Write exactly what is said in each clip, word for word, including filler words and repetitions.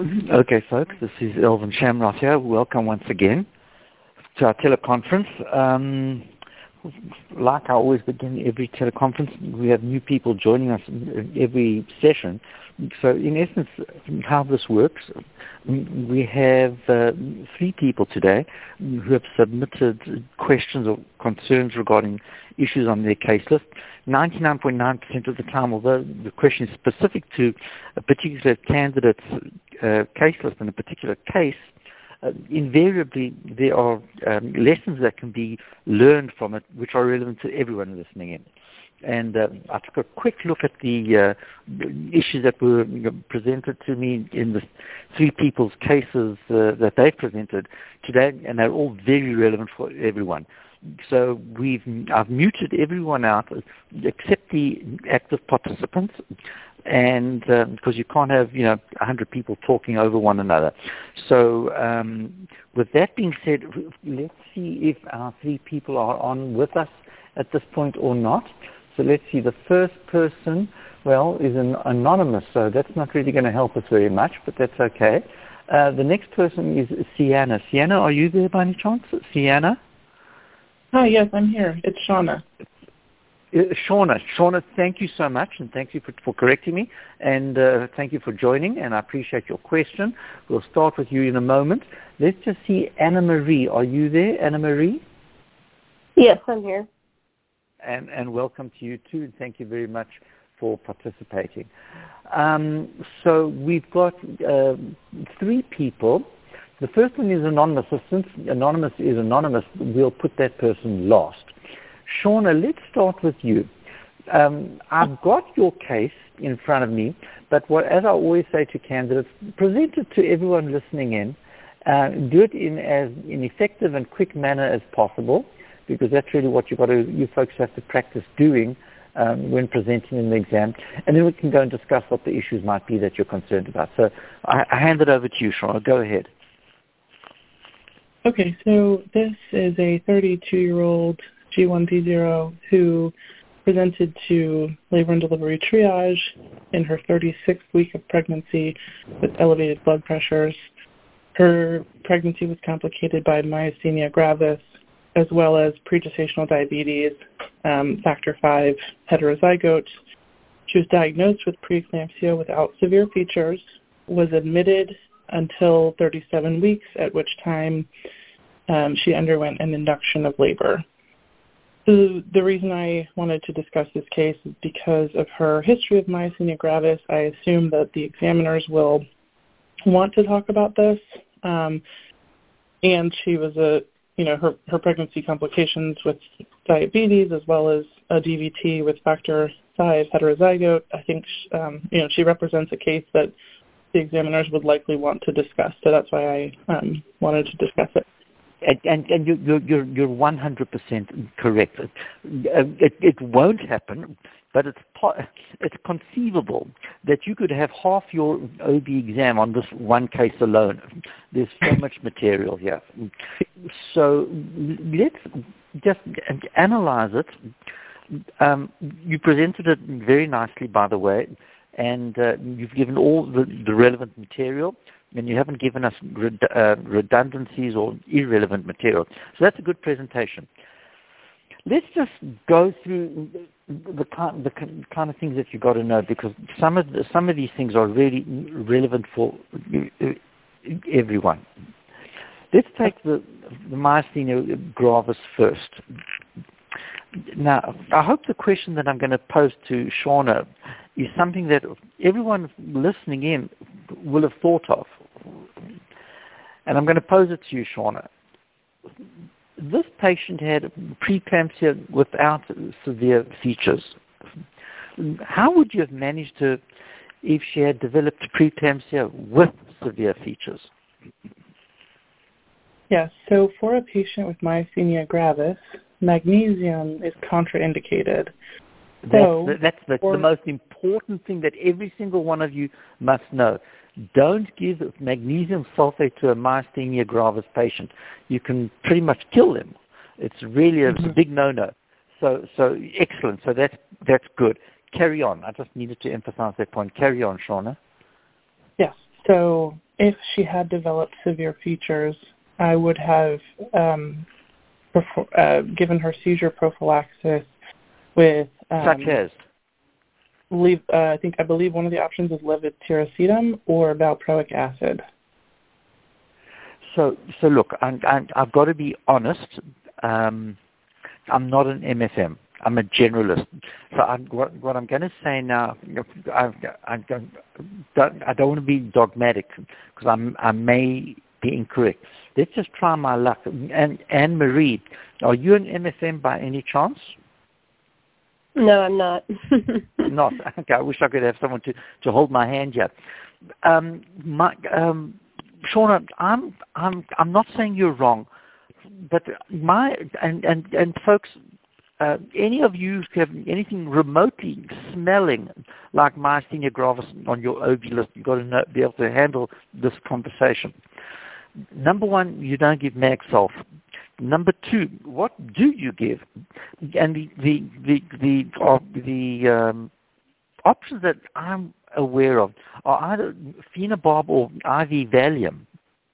Okay, folks, this is Elvin Shamroth here. Welcome once again to our teleconference. Um, like I always begin every teleconference, we have new people joining us in every session. So in essence, how this works, we have uh, three people today who have submitted questions or concerns regarding issues on their case list. ninety-nine point nine percent of the time, although the question is specific to a particular candidate's uh, case list in a particular case, uh, invariably there are um, lessons that can be learned from it which are relevant to everyone listening in. And uh, I took a quick look at the uh, issues that were you know, presented to me in the three people's cases uh, that they presented today, and they're all very relevant for everyone. So we've I've muted everyone out except the active participants, and uh, because you can't have you know a hundred people talking over one another. So um, with that being said, let's see if our three people are on with us at this point or not. So let's see, the first person, well, is an anonymous, so that's not really going to help us very much, but that's okay. Uh, the next person is Sienna. Sienna, are you there by any chance? Sienna? Hi, yes, I'm here. It's Shauna. Uh, Shauna, Shauna, thank you so much, and thank you for, for correcting me, and uh, thank you for joining, and I appreciate your question. We'll start with you in a moment. Let's just see, Anna Marie. Are you there, Anna Marie? Yes, I'm here. And, and welcome to you too, and thank you very much for participating. Um, so we've got uh, three people. The first one is anonymous. Since anonymous is anonymous, we'll put that person last. Shauna, let's start with you. Um, I've got your case in front of me, but what, as I always say to candidates, present it to everyone listening in. Uh, do it in as an effective and quick manner as possible, because that's really what you've got to, you folks have to practice doing um, when presenting in the exam. And then we can go and discuss what the issues might be that you're concerned about. So I, I hand it over to you, Shauna. Go ahead. Okay, so this is a thirty-two-year-old G one P zero who presented to labor and delivery triage in her thirty-sixth week of pregnancy with elevated blood pressures. Her pregnancy was complicated by myasthenia gravis, as well as pregestational diabetes, um, factor five heterozygote. She was diagnosed with preeclampsia without severe features, was admitted until thirty-seven weeks, at which time um, she underwent an induction of labor. So the reason I wanted to discuss this case is because of her history of myasthenia gravis. I assume that the examiners will want to talk about this. Um, and she was a you know, her, her pregnancy complications with diabetes as well as a D V T with factor five heterozygote. I think, um, you know, she represents a case that the examiners would likely want to discuss. So that's why I um, wanted to discuss it. And, and, and you, you're, you're one hundred percent correct. It, it, it won't happen, but it's, it's conceivable that you could have half your O B exam on this one case alone. There's so much material here. So let's just analyze it. Um, you presented it very nicely, by the way, and uh, you've given all the, the relevant material, and you haven't given us red, uh, redundancies or irrelevant material. So that's a good presentation. Let's just go through the kind, the kind of things that you've got to know, because some of the, some of these things are really relevant for everyone. Let's take the, the myasthenia gravis first. Now, I hope the question that I'm going to pose to Shauna is something that everyone listening in will have thought of. And I'm going to pose it to you, Shauna. This patient had preeclampsia without severe features. How would you have managed to, if she had developed preeclampsia with severe features? Yes, so for a patient with myasthenia gravis, magnesium is contraindicated. So that's that's the, the most important thing that every single one of you must know. Don't give magnesium sulfate to a myasthenia gravis patient. You can pretty much kill them. It's really a mm-hmm. big no-no. So, so excellent. So that's that's good. Carry on. I just needed to emphasize that point. Carry on, Shauna. Yes. So if she had developed severe features, I would have um, perfor- uh, given her seizure prophylaxis with um, such as. Leave, uh, I think I believe one of the options is levetiracetam or valproic acid. So, so look, I'm, I'm, I've got to be honest. Um, I'm not an M F M. I'm a generalist. So I'm, what, what I'm going to say now, I, I, don't, I don't want to be dogmatic because I'm, I may be incorrect. Let's just try my luck. And Anne Marie, are you an M F M by any chance? No, I'm not. Not. Okay, I wish I could have someone to, to hold my hand yet. Um, my, um, Shauna, I'm I'm I'm not saying you're wrong, but my and and and folks, uh, any of you who have anything remotely smelling like myasthenia gravis on your O V list, you've got to know, be able to handle this conversation. Number one, you don't give Magsulf. Number two, what do you give? And the the the the, uh, the um, options that I'm aware of are either Phenobarb or I V Valium.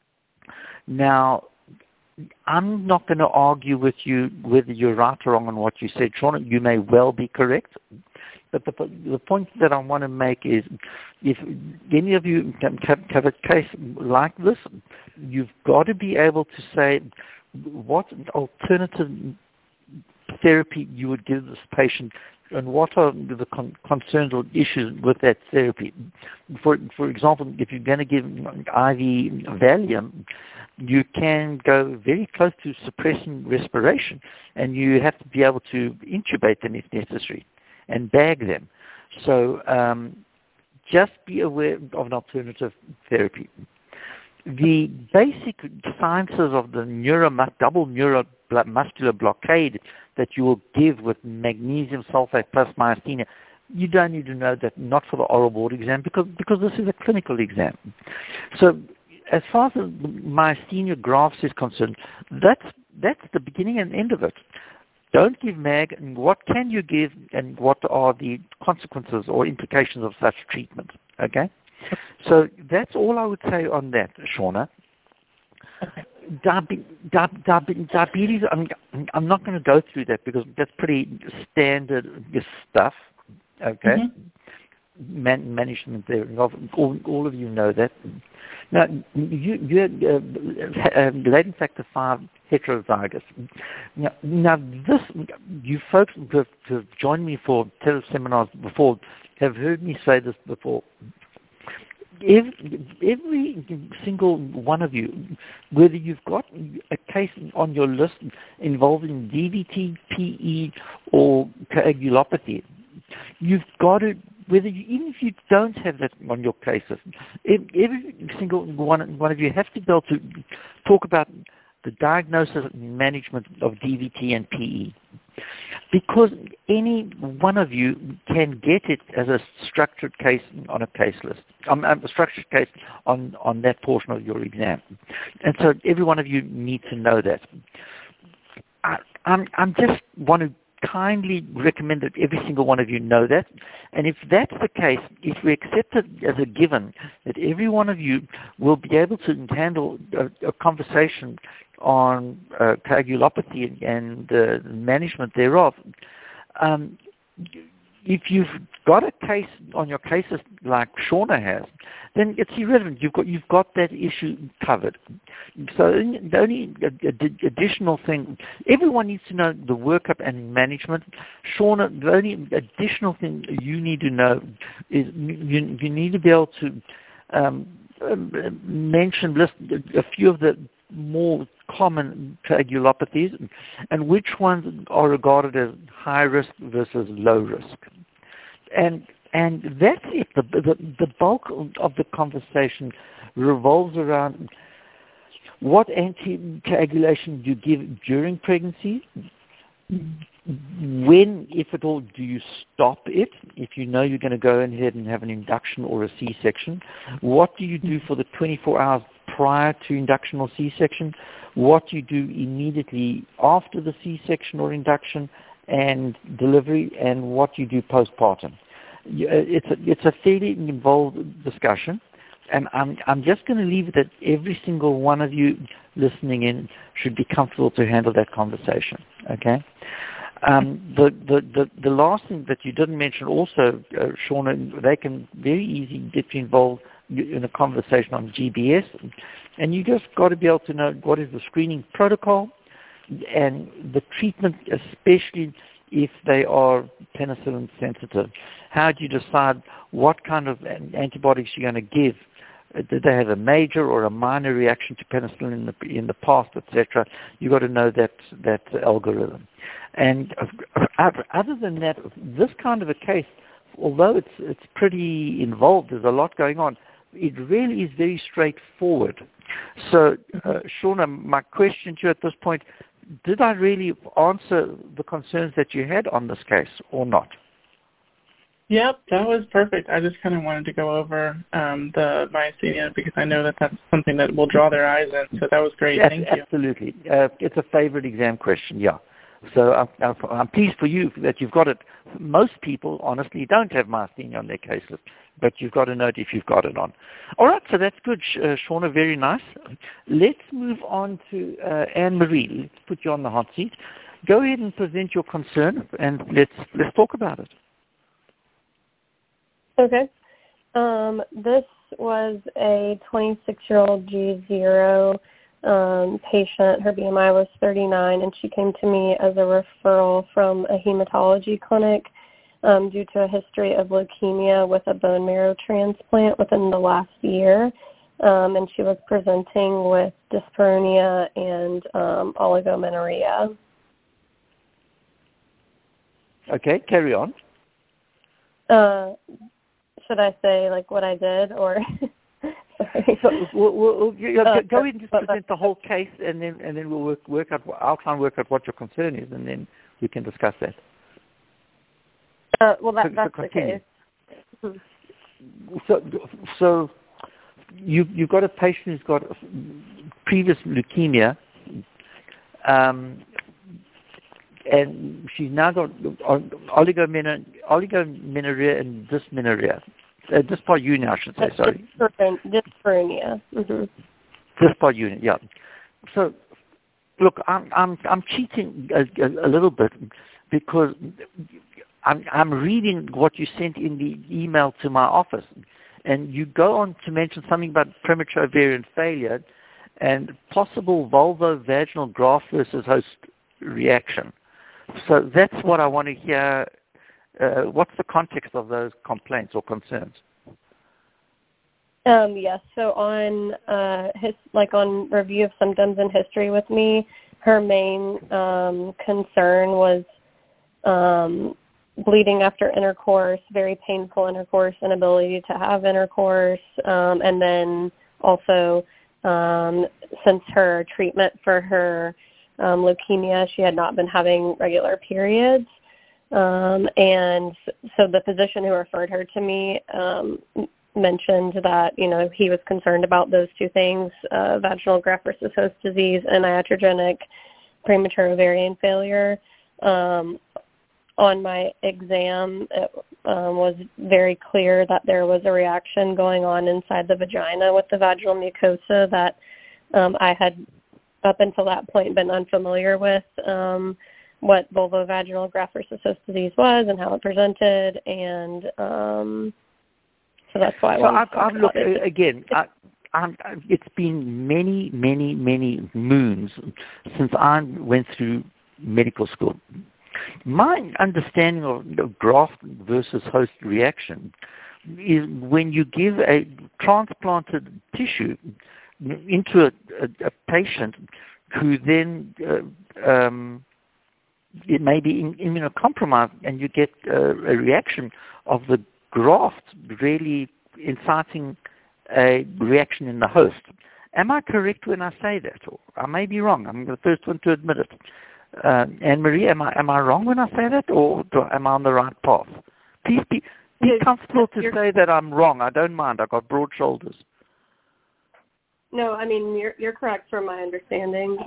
Now, I'm not going to argue with you whether you're right or wrong on what you said, Shauna. You may well be correct. But the, the point that I want to make is, if any of you have, have a case like this, you've got to be able to say what alternative therapy you would give this patient and what are the con- concerns or issues with that therapy. For for example, if you're going to give I V Valium, you can go very close to suppressing respiration, and you have to be able to intubate them if necessary and bag them. So um, just be aware of an alternative therapy. The basic sciences of the neuro, double neuromuscular blockade that you will give with magnesium sulfate plus myasthenia, you don't need to know that, not for the oral board exam, because, because this is a clinical exam. So as far as the myasthenia gravis is concerned, that's, that's the beginning and end of it. Don't give mag, and what can you give, and what are the consequences or implications of such treatment, okay? So that's all I would say on that, Shauna. Okay. Diabe- di- di- diabetes, I'm, I'm not going to go through that because that's pretty standard stuff, okay? Mm-hmm. Man- management there, all, all of you know that. Now, you, you had uh, uh, latent factor five heterozygous. Now, now this, you folks who have, who have joined me for teleseminars before have heard me say this before. Every, every single one of you, whether you've got a case on your list involving D V T, P E, or coagulopathy, you've got to, whether you, even if you don't have that on your cases, every single one, one of you have to be able to talk about the diagnosis and management of D V T and P E. Because any one of you can get it as a structured case on a case list, um, a structured case on, on that portion of your exam. And so every one of you needs to know that. I, I'm, I'm just want to kindly recommend that every single one of you know that. And if that's the case, if we accept it as a given that every one of you will be able to handle a, a conversation on uh, coagulopathy and uh, management thereof, um, if you've got a case on your cases like Shauna has, then it's irrelevant. You've got you've got that issue covered. So the only additional thing, everyone needs to know the workup and management. Shauna, the only additional thing you need to know is you, you need to be able to um, mention, list a few of the more common coagulopathies and which ones are regarded as high risk versus low risk. And and that's it. The, the, the bulk of the conversation revolves around what anticoagulation do you give during pregnancy, when, if at all, do you stop it if you know you're going to go ahead and have an induction or a C-section? What do you do for the twenty-four hours prior to induction or C-section? What do you do immediately after the C-section or induction and delivery? And what do you do postpartum? It's a, it's a fairly involved discussion. and I'm I'm just going to leave it that every single one of you listening in should be comfortable to handle that conversation. Okay. Um, the, the, the, the last thing that you didn't mention also, uh, Shauna, they can very easily get you involved in a conversation on G B S, and you just got to be able to know what is the screening protocol and the treatment, especially if they are penicillin sensitive. How do you decide what kind of antibiotics you're going to give? Did they have a major or a minor reaction to penicillin in the in the past, et cetera? You got to know that that algorithm. And other than that, this kind of a case, although it's it's pretty involved, there's a lot going on. It really is very straightforward. So, uh, Shauna, my question to you at this point: did I really answer the concerns that you had on this case, or not? Yep, that was perfect. I just kind of wanted to go over um, the myasthenia because I know that that's something that will draw their eyes in. So that was great. Yes, Thank you. Absolutely. Uh, it's a favorite exam question, yeah. So I'm, I'm pleased for you that you've got it. Most people, honestly, don't have myasthenia on their case list, but you've got to note if you've got it on. All right, so that's good, uh, Shauna, very nice. Let's move on to uh, Anne-Marie. Let's put you on the hot seat. Go ahead and present your concern, and let's let's talk about it. Okay. Um, this was a twenty-six-year-old G zero um, patient. Her B M I was thirty-nine, and she came to me as a referral from a hematology clinic um, due to a history of leukemia with a bone marrow transplant within the last year. Um, and she was presenting with dyspareunia and um, oligomenorrhea. Okay, carry on. Uh, should I say like what I did, or? Sorry. So we'll, we'll, you, uh, go ahead and just present the whole case, and then and then we'll work, work out. I'll try and work out what your concern is, and then we can discuss that. Uh, well, that, so, that's so the case. So, so you you've got a patient who's got previous leukemia, um, and she's now got oligomenorrhea, oligomenorrhea and dysmenorrhea. Uh, dyspareunia, I should say, sorry. Dyspareunia. Mm-hmm. Dyspareunia, yeah. So, look, I'm I'm I'm cheating a, a, a little bit because I'm I'm reading what you sent in the email to my office, and you go on to mention something about premature ovarian failure and possible vulvovaginal graft versus host reaction. So that's what I want to hear. Uh, what's the context of those complaints or concerns? Um, yes. So on uh, his, like on review of symptoms and history with me, her main um, concern was um, bleeding after intercourse, very painful intercourse, inability to have intercourse, um, and then also um, since her treatment for her um, leukemia, she had not been having regular periods. Um, and so the physician who referred her to me um, mentioned that, you know, he was concerned about those two things, uh, vaginal graft versus host disease and iatrogenic premature ovarian failure. Um, on my exam, it um, was very clear that there was a reaction going on inside the vagina with the vaginal mucosa that um, I had up until that point been unfamiliar with. Um, what vulvovaginal graft versus host disease was and how it presented, and um, so that's why I so wanted I've, to talk I've about looked, it. Again, I, I'm, it's been many, many, many moons since I went through medical school. My understanding of graft versus host reaction is when you give a transplanted tissue into a, a, a patient who then uh, um, it may be immunocompromised, and you get uh, a reaction of the graft really inciting a reaction in the host. Am I correct when I say that? Or I may be wrong. I'm the first one to admit it. Uh, Anne-Marie, am I am I wrong when I say that, or do, am I on the right path? Please be, be comfortable to say that I'm wrong. I don't mind. I've got broad shoulders. No, I mean, you're you're correct from my understanding.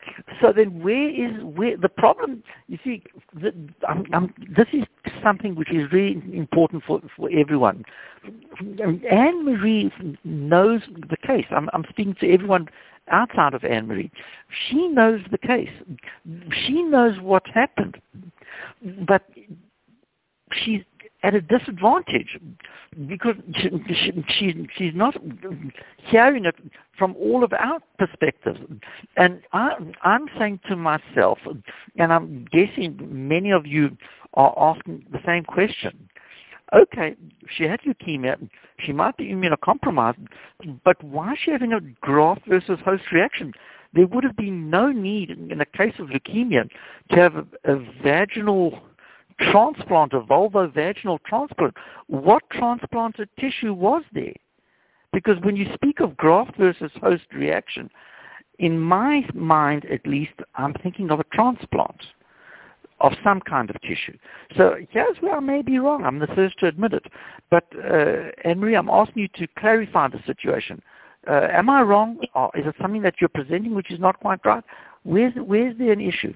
So then, where is where the problem? You see, the, I'm, I'm, this is something which is really important for for everyone. Anne Marie knows the case. I'm, I'm speaking to everyone outside of Anne Marie. She knows the case. She knows what happened, but she's at a disadvantage because she, she, she, she's not hearing it from all of our perspectives. And I, I'm saying to myself, and I'm guessing many of you are asking the same question, okay, she had leukemia, she might be immunocompromised, but why is she having a graft versus host reaction? There would have been no need in a case of leukemia to have a, a vaginal transplant, a vulvovaginal transplant. What transplanted tissue was there? Because when you speak of graft versus host reaction, in my mind at least, I'm thinking of a transplant of some kind of tissue. So here's where I may be wrong. I'm the first to admit it. But uh, Anne-Marie, I'm asking you to clarify the situation. Uh, am I wrong? Or is it something that you're presenting which is not quite right? Where's, where's there an issue?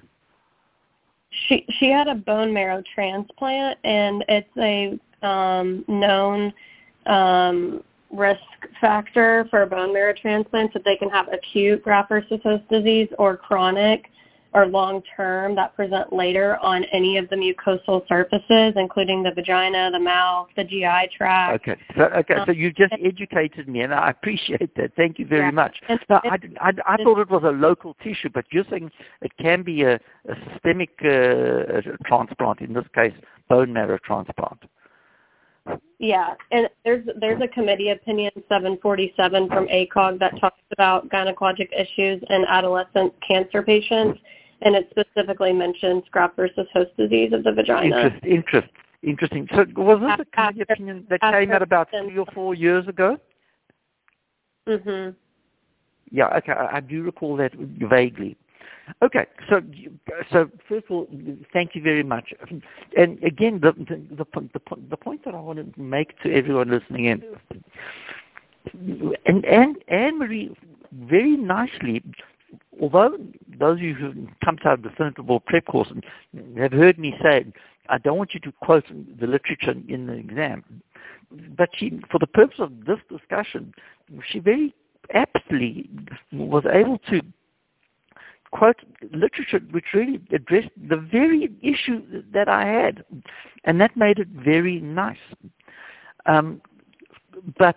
She she had a bone marrow transplant, and it's a um, known um, risk factor for a bone marrow transplant that they can have acute graft versus host disease or chronic or long-term that present later on any of the mucosal surfaces, including the vagina, the mouth, the G I tract. Okay, so okay, um, so you just educated me, and I appreciate that. Thank you very yeah. much. And no, I, I, I thought it was a local tissue, but you're saying it can be a, a systemic uh, transplant, in this case, bone marrow transplant. Yeah, and there's there's a committee opinion seven forty-seven from A C O G that talks about gynecologic issues in adolescent cancer patients, and it specifically mentions graft versus host disease of the vagina. Interest, interest, interesting. So was this a committee after, opinion that came out about three or four years ago? Mm-hmm. Yeah, okay, I, I do recall that vaguely. Okay, so so first of all, thank you very much. And again, the the the, the, the point that I want to make to everyone listening in, and and Anne-Marie very nicely, although those of you who come to our definitive prep course have heard me say, I don't want you to quote the literature in the exam, but she, for the purpose of this discussion, she very aptly was able to quote literature which really addressed the very issue that I had, and that made it very nice. Um, but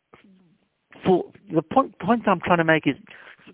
for the point, point I'm trying to make is,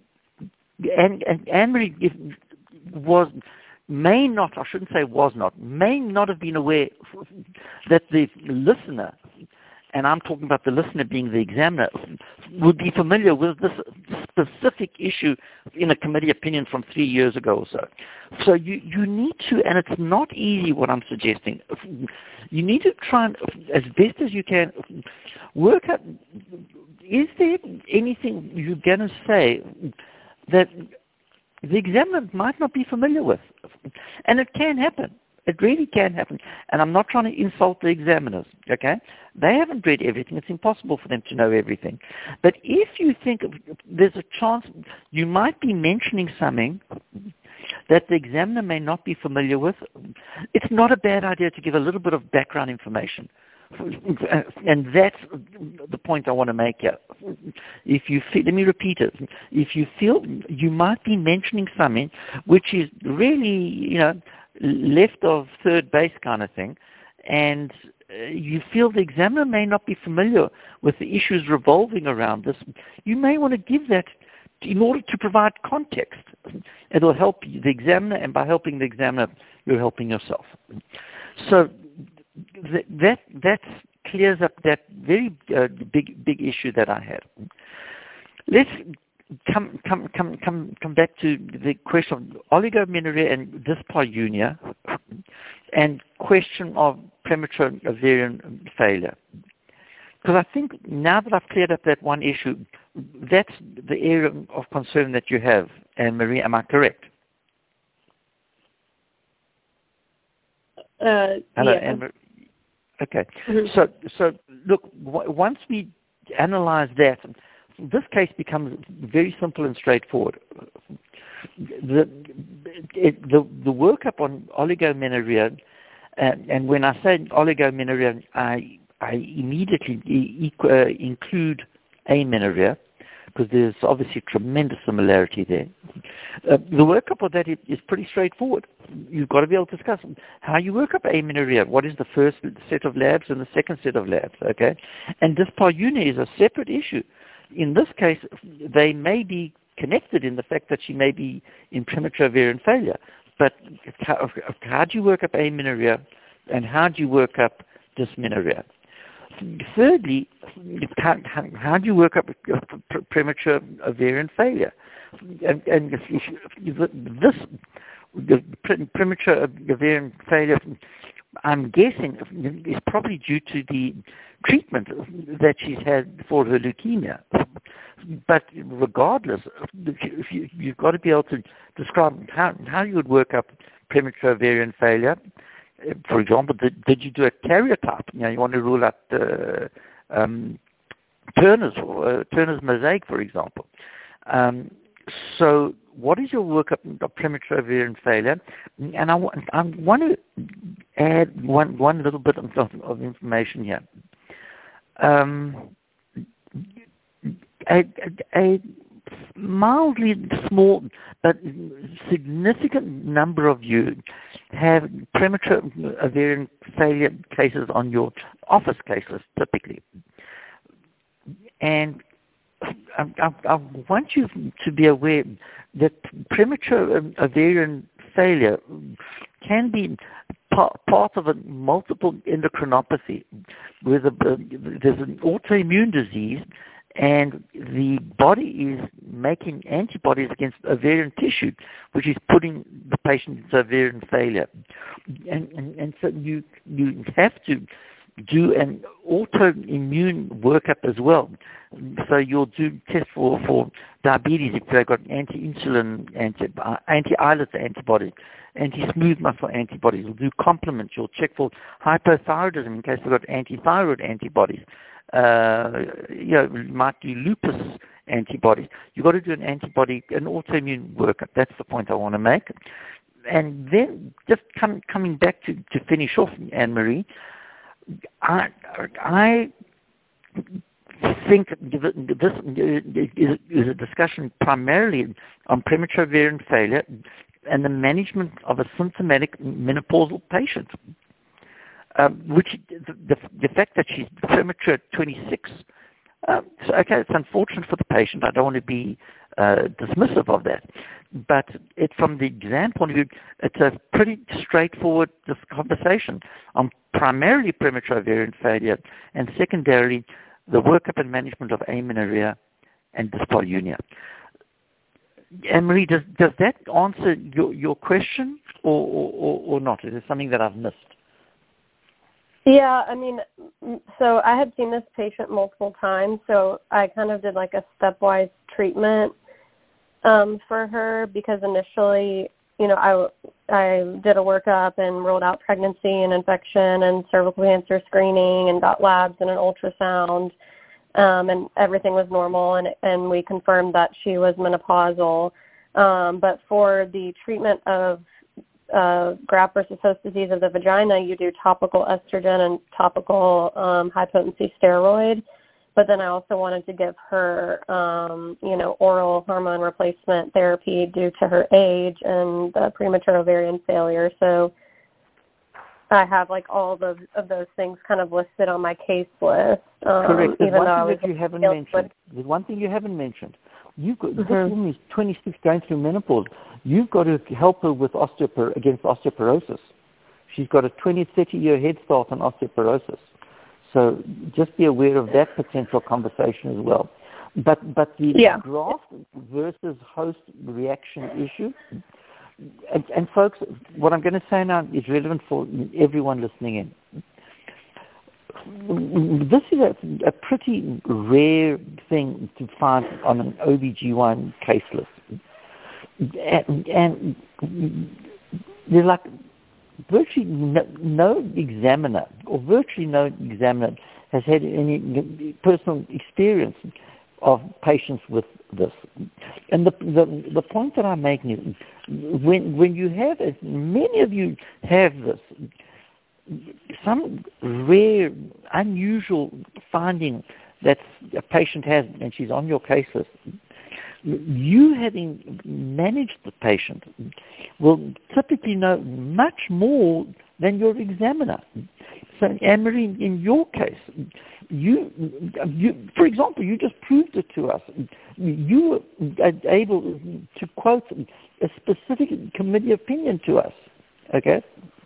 and, and Anne-Marie was, may not, I shouldn't say was not, may not have been aware that the listener, and I'm talking about the listener being the examiner, would be familiar with this specific issue in a committee opinion from three years ago or so. So you, you need to, and it's not easy what I'm suggesting, you need to try and, as best as you can, work out, is there anything you're going to say that the examiner might not be familiar with? And it can happen. It really can happen. And I'm not trying to insult the examiners, okay? They haven't read everything. It's impossible for them to know everything. But if you think of, there's a chance you might be mentioning something that the examiner may not be familiar with, it's not a bad idea to give a little bit of background information. And that's the point I want to make here. If you feel, let me repeat it. If you feel you might be mentioning something which is really, you know, left of third base kind of thing, and uh, you feel the examiner may not be familiar with the issues revolving around this, you may want to give that in order to provide context. It will help the examiner, and by helping the examiner, you're helping yourself. So th- that that clears up that very uh, big big issue that I had. Let's Come, come, come, come, come back to the question of oligomenorrhea and dyspareunia, and question of premature ovarian failure. Because I think now that I've cleared up that one issue, that's the area of concern that you have, Anne-Marie. Am I correct? Uh, Hello, yeah. Anne-Marie. Okay. Mm-hmm. So, so look, w- once we analyze that, this case becomes very simple and straightforward. the, it, the, the workup on oligomenorrhea, uh, and when I say oligomenorrhea, I, I immediately e- uh, include amenorrhea, because there's obviously tremendous similarity there. Uh, the workup of that is, is pretty straightforward. You've got to be able to discuss how you work up amenorrhea. What is the first set of labs and the second set of labs, okay? And dyspareunia is a separate issue. In this case, they may be connected in the fact that she may be in premature ovarian failure. But how, how do you work up amenorrhea, and how do you work up dysmenorrhea? Thirdly, how, how, how do you work up premature ovarian failure? And, and this, the premature ovarian failure, I'm guessing, is probably due to the treatment that she's had for her leukemia. But regardless, you've got to be able to describe how, how you would work up premature ovarian failure. For example, did, did you do a karyotype? You know, you want to rule out uh, um, Turner's uh, Turner's mosaic, for example. Um, so, what is your workup of premature ovarian failure? And I, I want to add one one little bit of, of information here. Um, a, a mildly small but significant number of you have premature ovarian failure cases on your office case list, typically. And I, I, I want you to be aware that premature ovarian failure can be part, part of a multiple endocrinopathy, where the, uh, there's an autoimmune disease, and the body is making antibodies against ovarian tissue, which is putting the patient into ovarian failure. And, and, and so you, you have to do an autoimmune workup as well. So you'll do tests for, for diabetes if they've got anti-insulin, anti, uh, anti-islet antibodies, anti-smooth muscle antibodies. You'll do complement. You'll check for hypothyroidism in case they've got anti-thyroid antibodies. Uh, you know, might do lupus antibodies. You've got to do an antibody, an autoimmune workup. That's the point I want to make. And then just come, coming back to, to finish off, Anne-Marie, I, I think this is, is a discussion primarily on premature ovarian failure and the management of a symptomatic menopausal patient. Um, which the, the, the fact that she's premature at twenty-six, um, so okay, it's unfortunate for the patient. I don't want to be uh, dismissive of that, but it, from the exam point of view, it's a pretty straightforward conversation on primarily premature ovarian failure and secondarily the workup and management of amenorrhea and dyspareunia. Anne-Marie, does, does that answer your, your question or, or, or not? Is it something that I've missed? Yeah, I mean, so I had seen this patient multiple times, so I kind of did like a stepwise treatment um, for her because initially, you know, I, I did a workup and ruled out pregnancy and infection and cervical cancer screening and got labs and an ultrasound, um, and everything was normal, and, and we confirmed that she was menopausal. Um, but for the treatment of Uh, graft versus host disease of the vagina, you do topical estrogen and topical um, high-potency steroid. But then I also wanted to give her, um, you know, oral hormone replacement therapy due to her age and the premature ovarian failure. So I have, like, all of, of those things kind of listed on my case list. Um, Correct. There's even one though thing that you haven't mentioned. With... There's one thing you haven't mentioned. You've got, mm-hmm. This woman is twenty-six going through menopause. You've got to help her with osteopor- against osteoporosis. She's got a twenty, thirty-year head start on osteoporosis. So just be aware of that potential conversation as well. But but the yeah. graft versus host reaction issue, and, and folks, what I'm going to say now is relevant for everyone listening in. This is a, a pretty rare thing to find on an O B G Y N case list. And, and there's like virtually no, no examiner or virtually no examiner has had any personal experience of patients with this. And the, the, the point that I'm making is when, when you have, as many of you have this, some rare, unusual finding that a patient has, and she's on your case list, you having managed the patient will typically know much more than your examiner. So, Anne-Marie, in your case, you, you, for example, you just proved it to us. You were able to quote a specific committee opinion to us. Okay.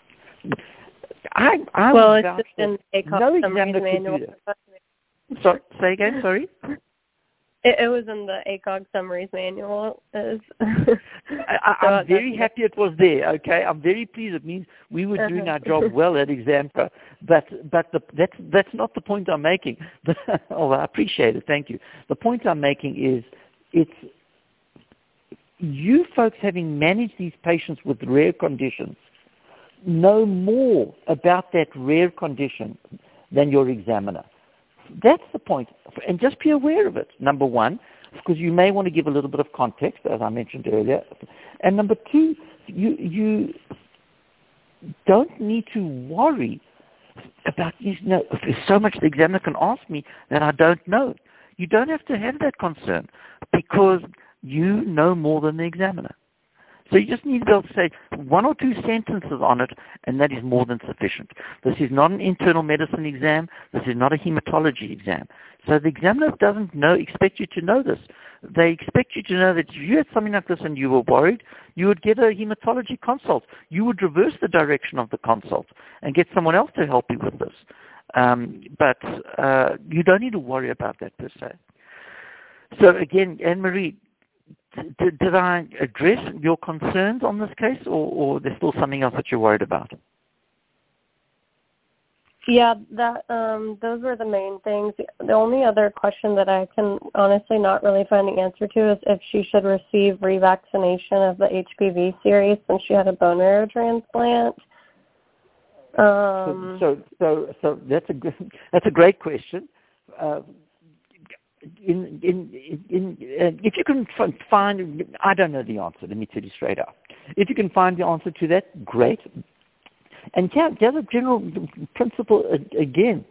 I, I well, it's just in the A C O G no summaries manual. Sorry, say again. Sorry. It, it was in the A C O G summaries manual. Is I, so I'm very happy it was there. Okay, I'm very pleased. It means we were doing our job well at Examco. But but the, that's that's not the point I'm making. Oh, I appreciate it. Thank you. The point I'm making is it's you folks having managed these patients with rare conditions know more about that rare condition than your examiner. That's the point. And just be aware of it, number one, because you may want to give a little bit of context, as I mentioned earlier. And number two, you, you don't need to worry about, you know, there's so much the examiner can ask me that I don't know. You don't have to have that concern because you know more than the examiner. So you just need to be able to say one or two sentences on it, and that is more than sufficient. This is not an internal medicine exam. This is not a hematology exam. So the examiner doesn't know, expect you to know this. They expect you to know that if you had something like this and you were worried, you would get a hematology consult. You would reverse the direction of the consult and get someone else to help you with this. Um, but uh, you don't need to worry about that per se. So again, Anne-Marie, Did, did I address your concerns on this case, or, or there's still something else that you're worried about? Yeah, that um, those were the main things. The only other question that I can honestly not really find the answer to is if she should receive revaccination of the H P V series since she had a bone marrow transplant. Um, so, so, so, so that's a good, that's a great question. Uh, In, in, in, uh, if you can find, I don't know the answer, let me tell you straight up. If you can find the answer to that, great. And the other general principle, again,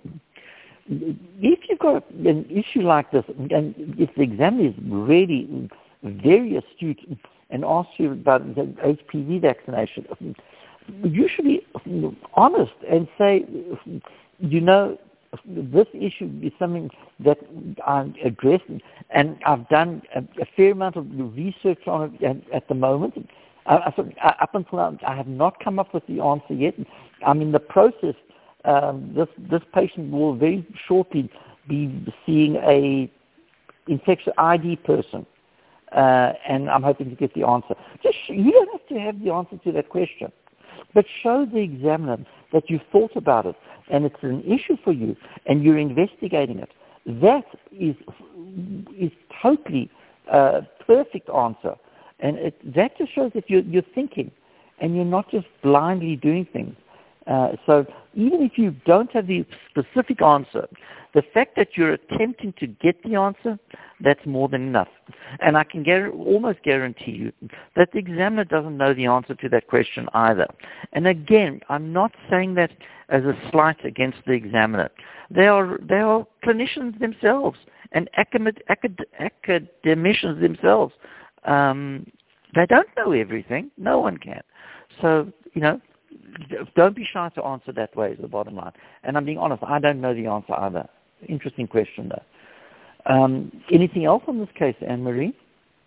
if you've got an issue like this, and if the examiner is really very astute and asks you about the H P V vaccination, you should be honest and say, you know, this issue is something that I'm addressing, and I've done a, a fair amount of research on it at, at the moment. I, I, up until now, I have not come up with the answer yet. I'm in the process. Um, this this patient will very shortly be seeing a infectious I D person, uh, and I'm hoping to get the answer. Just you don't have to have the answer to that question, but show the examiner that you've thought about it and it's an issue for you and you're investigating it. That is is totally a perfect answer. And it, that just shows that you're, you're thinking and you're not just blindly doing things. Uh, so even if you don't have the specific answer, the fact that you're attempting to get the answer, that's more than enough. And I can gar- almost guarantee you that the examiner doesn't know the answer to that question either. And again, I'm not saying that as a slight against the examiner. They are, they are clinicians themselves and acad- acad- academicians themselves. Um, they don't know everything. No one can. So, you know, don't be shy to answer that way is the bottom line. And I'm being honest, I don't know the answer either. Interesting question, though. Um, anything else on this case, Anne-Marie?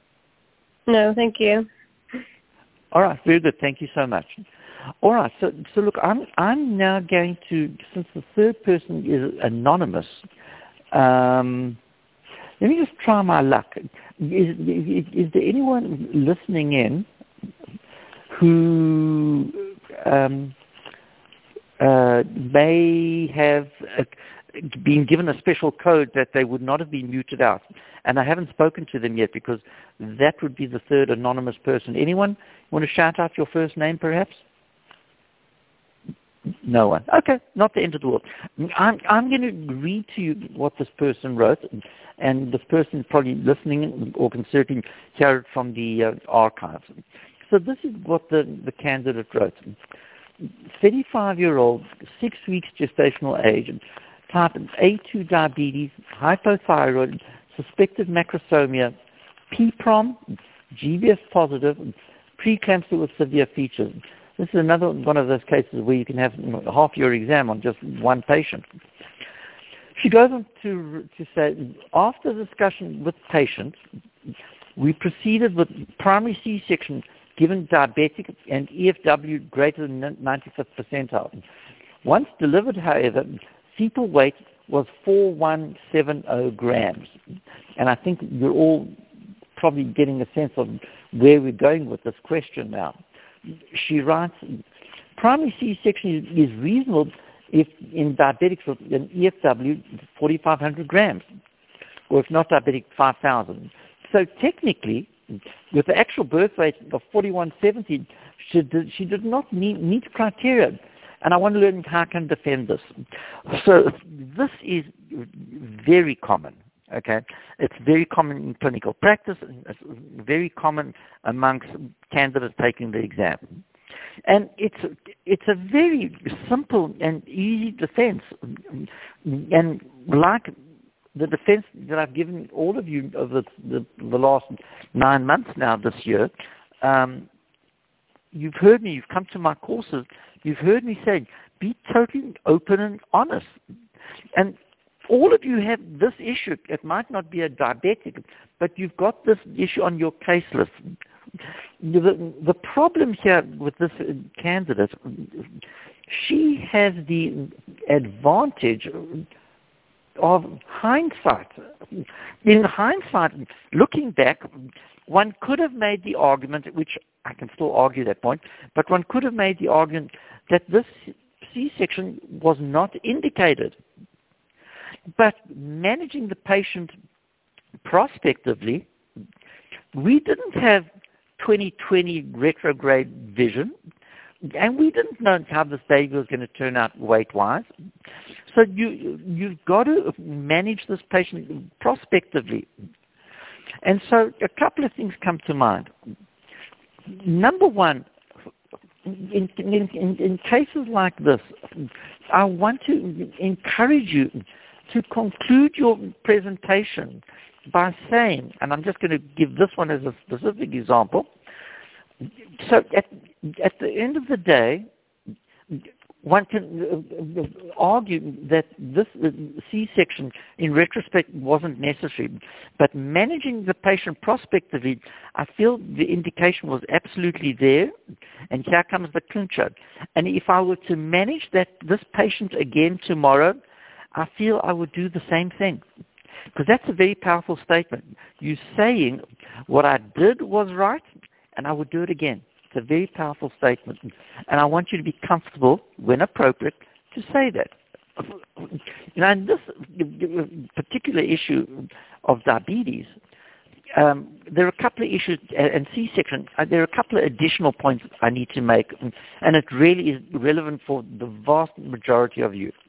No, thank you. All right, very good. Thank you so much. All right, so, so look, I'm, I'm now going to, since the third person is anonymous, um, let me just try my luck. Is, is, is there anyone listening in who um, uh, may have uh, been given a special code that they would not have been muted out? And I haven't spoken to them yet because that would be the third anonymous person. Anyone want to shout out your first name, perhaps? No one. Okay, not the end of the world. I'm, I'm going to read to you what this person wrote, and this person is probably listening or can certainly hear it from the uh, archives. So this is what the, the candidate wrote. thirty-five-year-old, six weeks gestational age, type A two diabetes, hypothyroid, suspected macrosomia, P P R O M, G B S positive, preeclampsia with severe features. This is another one of those cases where you can have half your exam on just one patient. She goes on to, to say, after discussion with patients, we proceeded with primary C-section given diabetic and E F W greater than ninety-fifth percentile. Once delivered, however, fetal weight was four thousand one hundred seventy grams. And I think you're all probably getting a sense of where we're going with this question now. She writes, primary C-section is reasonable if in diabetics with an E F W forty-five hundred grams, or if not diabetic, five thousand. So technically, with the actual birth weight of forty-one seventy, she did, she did not meet, meet criteria. And I want to learn how I can defend this. So this is very common. Okay, it's very common in clinical practice, and it's very common amongst candidates taking the exam. And it's it's a very simple and easy defense. And like the defense that I've given all of you over the, the, the last nine months now this year, um, you've heard me, you've come to my courses, you've heard me say, be totally open and honest. And all of you have this issue. It might not be a diabetic, but you've got this issue on your case list. The, the problem here with this candidate, she has the advantage of hindsight. In hindsight, looking back, one could have made the argument, which I can still argue that point, but one could have made the argument that this C-section was not indicated. But managing the patient prospectively, we didn't have twenty twenty retrograde vision, and we didn't know how this baby was going to turn out weight-wise. So you, you've got to manage this patient prospectively. And so a couple of things come to mind. Number one, in, in, in, in cases like this, I want to encourage you to conclude your presentation by saying, and I'm just going to give this one as a specific example. So at, at the end of the day, one can argue that this C-section in retrospect wasn't necessary, but managing the patient prospectively, I feel the indication was absolutely there, and here comes the clincher. And if I were to manage that this patient again tomorrow, I feel I would do the same thing. Because that's a very powerful statement. You're saying what I did was right, and I would do it again. It's a very powerful statement. And I want you to be comfortable, when appropriate, to say that. Now, in this particular issue of diabetes, um, there are a couple of issues, and C-section, uh, there are a couple of additional points I need to make, and it really is relevant for the vast majority of you.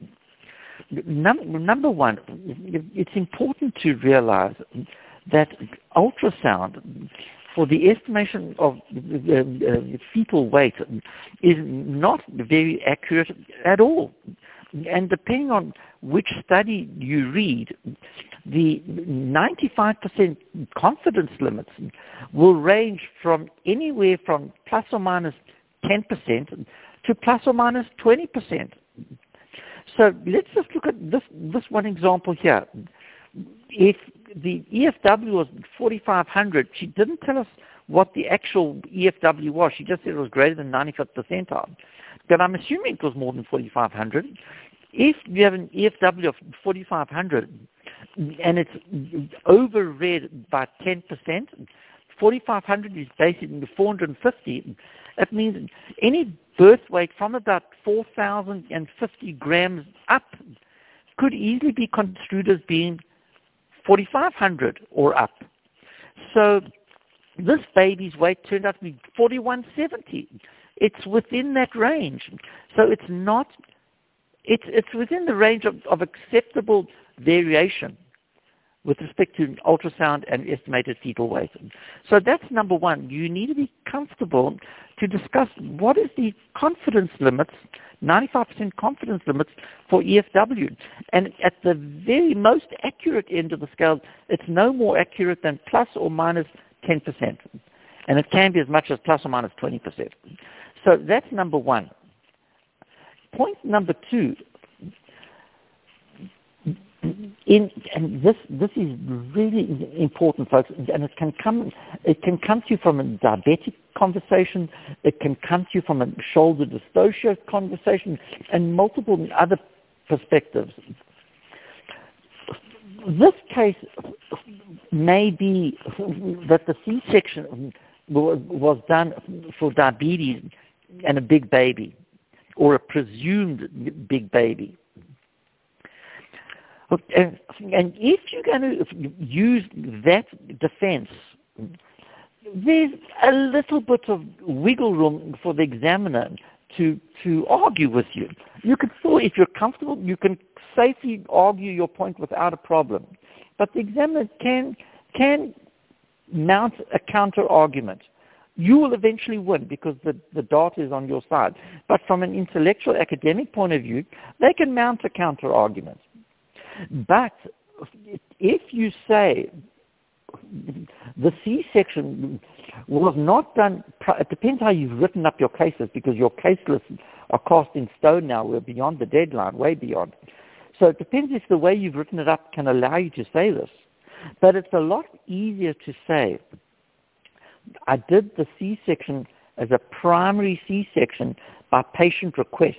Num- number one, it's important to realize that ultrasound, for the estimation of uh, uh, fetal weight, is not very accurate at all. And depending on which study you read, the ninety-five percent confidence limits will range from anywhere from plus or minus ten percent to plus or minus twenty percent. So let's just look at this, this one example here. If the E F W was forty-five hundred, she didn't tell us what the actual E F W was. She just said it was greater than ninety-fifth percentile. But I'm assuming it was more than forty-five hundred. If you have an E F W of forty-five hundred and it's overread by ten percent, forty-five hundred is basically four hundred fifty. It means any birth weight from about four thousand fifty grams up could easily be construed as being forty-five hundred or up. So this baby's weight turned out to be forty-one seventy. it's within that range. So it's not, it's, it's within the range of, of acceptable variation with respect to ultrasound and estimated fetal weight. So that's number one. You need to be comfortable to discuss what is the confidence limits, ninety-five percent confidence limits for E F W. And at the very most accurate end of the scale, it's no more accurate than plus or minus ten percent. And it can be as much as plus or minus twenty percent. So that's number one. Point number two, In, and this this is really important, folks, and it can come it can come to you from a diabetic conversation, it can come to you from a shoulder dystocia conversation, and multiple other perspectives. This case may be that the C-section was done for diabetes and a big baby, or a presumed big baby. And, and if you're going to use that defense, there's a little bit of wiggle room for the examiner to, to argue with you. You can still, if you're comfortable, you can safely argue your point without a problem. But the examiner can, can mount a counter-argument. You will eventually win because the, the data is on your side. But from an intellectual academic point of view, they can mount a counter-argument. But if you say the C-section was not done, it depends how you've written up your cases, because your case lists are cast in stone now. We're beyond the deadline, way beyond. So it depends if the way you've written it up can allow you to say this. But it's a lot easier to say, I did the C-section as a primary C-section by patient request.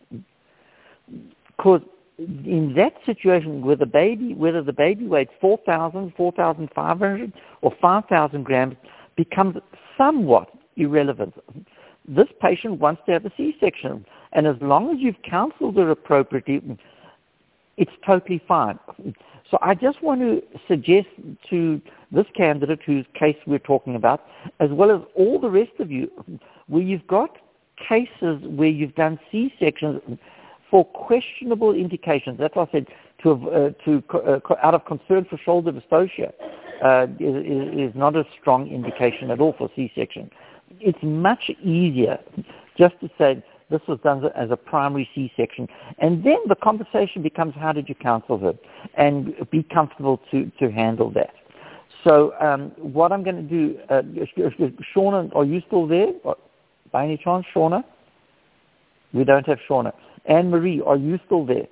Because in that situation, where the baby, whether the baby weighed four thousand, four thousand five hundred, or five thousand grams, becomes somewhat irrelevant. This patient wants to have a C-section, and as long as you've counseled her appropriately, it's totally fine. So I just want to suggest to this candidate whose case we're talking about, as well as all the rest of you, where you've got cases where you've done C-sections for questionable indications. That's what I said, to, uh, to uh, out of concern for shoulder dystocia uh, is, is not a strong indication at all for C-section. It's much easier just to say this was done as a primary C-section, and then the conversation becomes how did you counsel her, and be comfortable to, to handle that. So um, what I'm going to do, uh, Shauna, are you still there? By any chance, Shauna? We don't have Shauna. Anne-Marie, are you still there?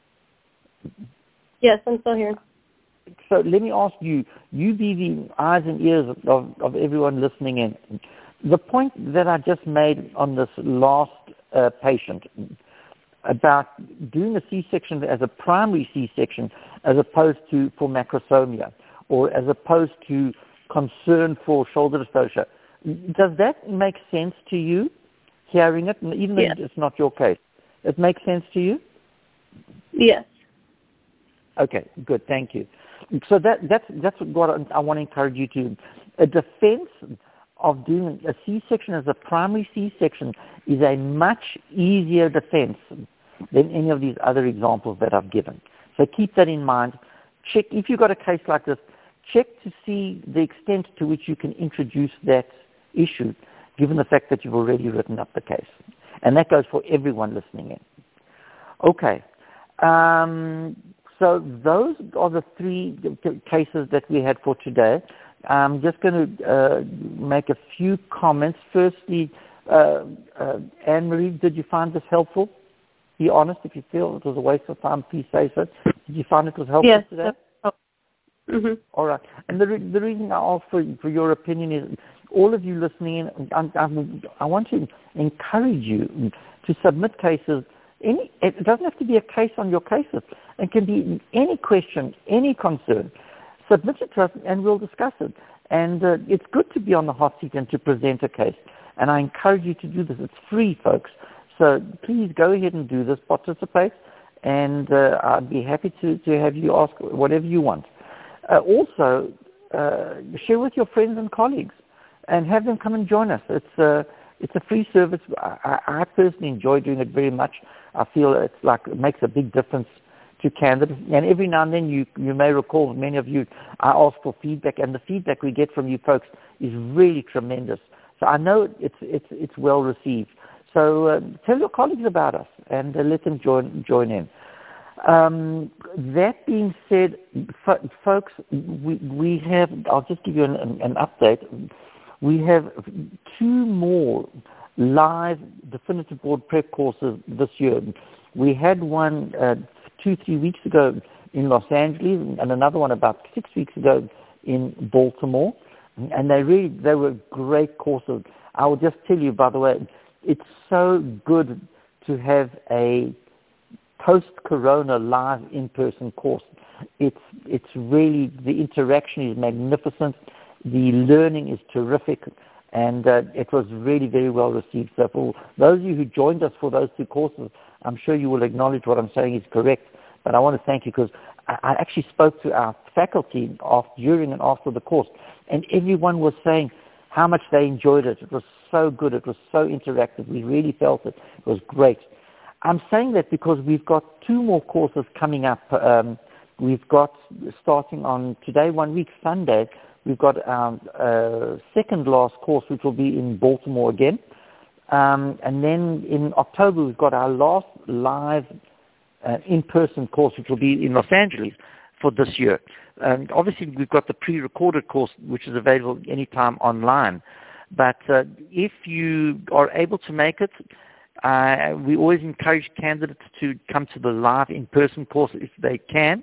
Yes, I'm still here. So let me ask you, you be the eyes and ears of, of everyone listening in. The point that I just made on this last uh, patient about doing a C-section as a primary C-section as opposed to for macrosomia, or as opposed to concern for shoulder dystocia, does that make sense to you, hearing it, even though yes. It's not your case? It makes sense to you? Yes. Okay, good. Thank you. So that, that's, that's what I want to encourage you to. A defense of doing a C-section as a primary C-section is a much easier defense than any of these other examples that I've given. So keep that in mind. Check, if you've got a case like this, check to see the extent to which you can introduce that issue, given the fact that you've already written up the case. And that goes for everyone listening in. Okay. Um, so those are the three cases that we had for today. I'm just going to uh, make a few comments. Firstly, uh, uh, Anne-Marie, did you find this helpful? Be honest. If you feel it was a waste of time, please say so. Did you find it was helpful yes. today? Oh. Mm-hmm. All right. And the, re- the reason I ask for, for your opinion is all of you listening in, I, I, I want to encourage you to submit cases. Any, it doesn't have to be a case on your cases. It can be any question, any concern. Submit it to us and we'll discuss it. And uh, it's good to be on the hot seat and to present a case. And I encourage you to do this. It's free, folks. So please go ahead and do this, participate, and uh, I'd be happy to, to have you ask whatever you want. Uh, also, uh, share with your friends and colleagues and have them come and join us. It's, uh, it's a free service. I, I personally enjoy doing it very much. I feel it's like it makes a big difference to candidates. And every now and then, you you may recall, many of you, I ask for feedback, and the feedback we get from you folks is really tremendous. So I know it's it's it's well received. So uh, tell your colleagues about us and uh, let them join join in. Um, that being said, f- folks, we we have. I'll just give you an, an, an update. We have two more live definitive board prep courses this year. We had one uh, two, three weeks ago in Los Angeles, and another one about six weeks ago in Baltimore. And they really, they were great courses. I will just tell you, by the way, it's so good to have a post-corona live in-person course. It's it's really, the interaction is magnificent. The learning is terrific, and uh, it was really very well received. So for those of you who joined us for those two courses, I'm sure you will acknowledge what I'm saying is correct. But I want to thank you because I, I actually spoke to our faculty after, during and after the course, and everyone was saying how much they enjoyed it. It was so good. It was so interactive. We really felt it. It was great. I'm saying that because we've got two more courses coming up. Um, we've got, starting on today, one week, Sunday, we've got our uh, second last course, which will be in Baltimore again. Um, and then in October, we've got our last live uh, in-person course, which will be in Los Angeles for this year. Um, obviously, we've got the pre-recorded course, which is available anytime online. But uh, if you are able to make it, uh, we always encourage candidates to come to the live in-person course if they can.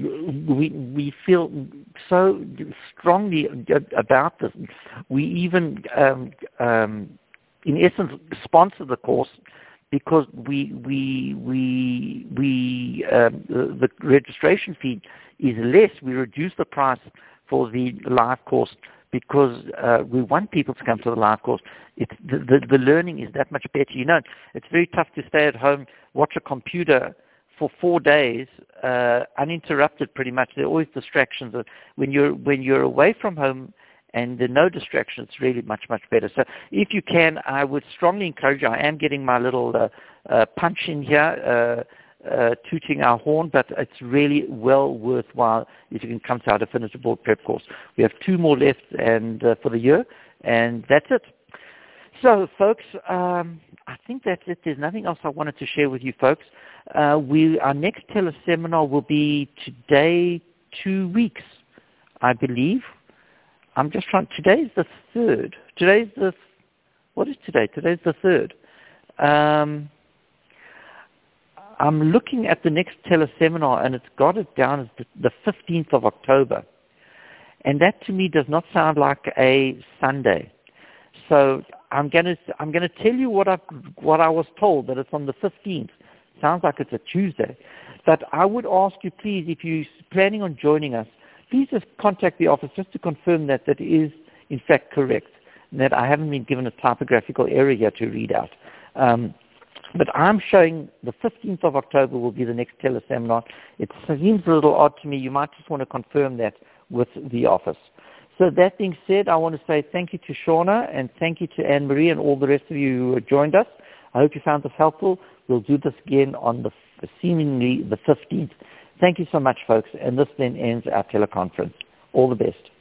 We we feel so strongly about this. We even, um, um, in essence, sponsor the course because we we we we um, the, the registration fee is less. We reduce the price for the live course because uh, we want people to come to the live course. It's, the, the, the learning is that much better. You know, it's very tough to stay at home, watch a computer for four days, uh, uninterrupted pretty much. There are always distractions. When you're, when you're away from home and there are no distractions, it's really much, much better. So if you can, I would strongly encourage you. I am getting my little uh, uh, punch in here, uh, Uh, tooting our horn, but it's really well worthwhile if you can come to our definitive board prep course. We have two more left and uh, for the year, and that's it. So, folks, um, I think that's it. There's nothing else I wanted to share with you, folks. Uh, we our next teleseminar will be today, two weeks, I believe. I'm just trying. Today's the third. Today's the what is today? Today's the third. Um, I'm looking at the next teleseminar, and it's got it down as the fifteenth of October. And that to me does not sound like a Sunday. So I'm going to I'm going to tell you what I what I was told, that it's on the fifteenth. Sounds like it's a Tuesday. But I would ask you, please, if you're planning on joining us, please just contact the office just to confirm that that is, in fact, correct, and that I haven't been given a typographical error here to read out. Um, But I'm showing the fifteenth of October will be the next teleseminar. It seems a little odd to me. You might just want to confirm that with the office. So that being said, I want to say thank you to Shauna and thank you to Anne-Marie and all the rest of you who joined us. I hope you found this helpful. We'll do this again on the seemingly the fifteenth. Thank you so much, folks. And this then ends our teleconference. All the best.